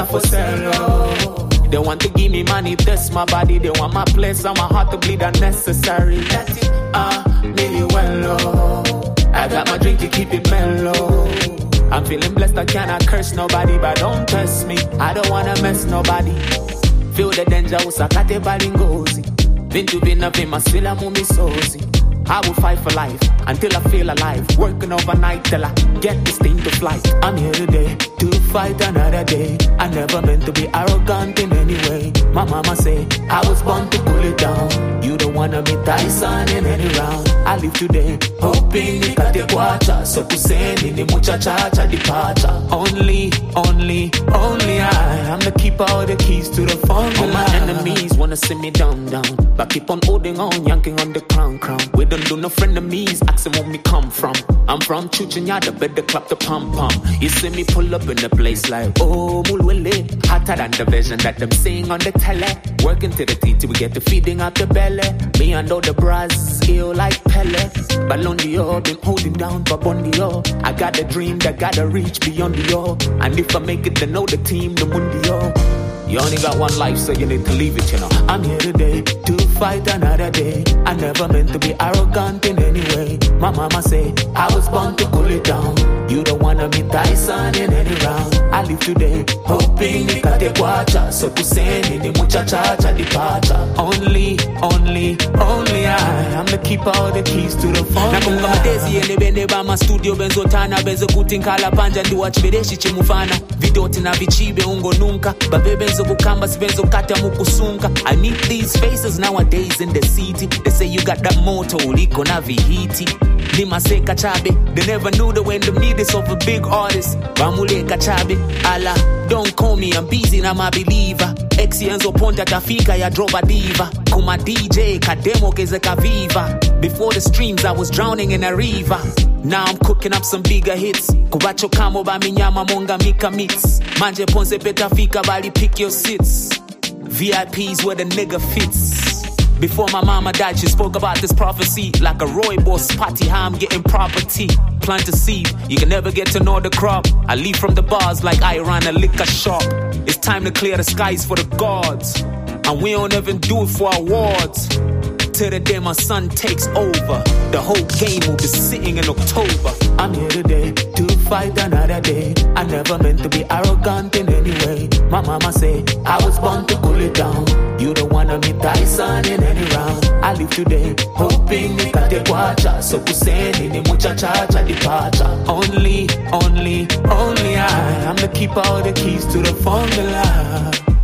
for sell. They want to give me money, test my body. They want my place and my heart to bleed unnecessary. Let it, me well, I got my drink to keep it mellow. I'm feeling blessed, I cannot curse nobody, but don't test me. I don't wanna mess nobody. Feel the danger, usakate balingozi. Vintu vina vima sila mumi sozi. I will fight for life until I feel alive. Working overnight till I get this thing to flight. I'm here today to fight another day. I never meant to be arrogant in any way. My mama say I was born to cool it down. You don't wanna be Tyson in any round. I live today hoping nikate kwacha. So kuseni ni muchacha departure. Only I'm the keeper of the keys to the phone. All my enemies wanna see me down, but keep on holding on, yanking on the crown. We don't do no frenemies, asking where me come from. I'm from Chuchinyada, better clap the pom-pom. You see me pull up in the place like, oh, mulwele. Hotter than the vision that them seeing on the tele. Working to the teeth till we get the feeding out the belly. Me and all the bras, ill like Pele. Balondio, been holding down Babondio. I got a dream that gotta reach beyond the all. And if I make it, then know the team, the Mundio. You only got one life, so you need to leave it, you know. I'm here today to fight another day. I never meant to be arrogant in any way. My mama say I was born to cool it down. You don't wanna be Tyson in any round. I live today hoping nikate kwacha. So kuseni ni muchacha departure. Only I'm the keeper of the keys to the phone. Nakunga matezi yene bende ba ma studio benzo tana benzo kutinkala panja ndi wachibereshi chimufana. Vidoti na vichibe ungo nunca. Babe benzo kukamba sibenzo kata mukusunka. I need these faces nowadays in the city. They say you got that moto uliko na vihiti. Nima se kachabe. They never knew the when them need this of a big artist. Bamule kachabe. Allah, don't call me, I'm busy na my believer. Exienzo ponta tafika ya droba diva. Kuma DJ kademo keze kaviva. Before the streams I was drowning in a river. Now I'm cooking up some bigger hits. Kubacho kamo ba minyama monga mika mix. Manje ponse petafika bali pick your seats. VIPs where the nigga fits. Before my mama died, she spoke about this prophecy. Like a Roy boss party, how I'm getting property. Plant a seed, you can never get to know the crop. I leave from the bars like I ran a liquor shop. It's time to clear the skies for the gods. And we don't even do it for awards. Till the day my son takes over. The whole game will be sitting in October. I'm here today to fight another day. I never meant to be arrogant in any way. My mama say I was born to cool it down. You don't wanna be Tyson in any round. I live today hoping nikate kwacha. So kuseni ni muchacha departure. Only I'm the keeper of the keys to the formula.